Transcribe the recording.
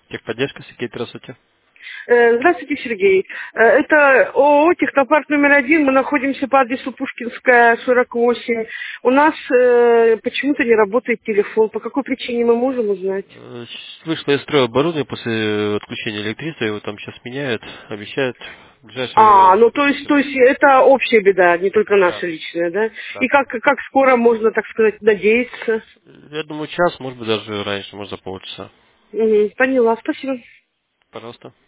Техподдержка, Сергей, здравствуйте. Здравствуйте, Сергей. Это ООО «Технопарк номер 1». Мы находимся по адресу Пушкинская, 48. У нас почему-то не работает телефон. По какой причине мы можем узнать? Вышло из строя оборудование после отключения электричества, его там сейчас меняют, обещают в ближайшее А, время. ну то есть это общая беда, не только наша Да, личная, да? да. И как скоро можно, так сказать, надеяться? Я думаю, час, может быть, даже раньше, может, за полчаса. Поняла, спасибо. Пожалуйста.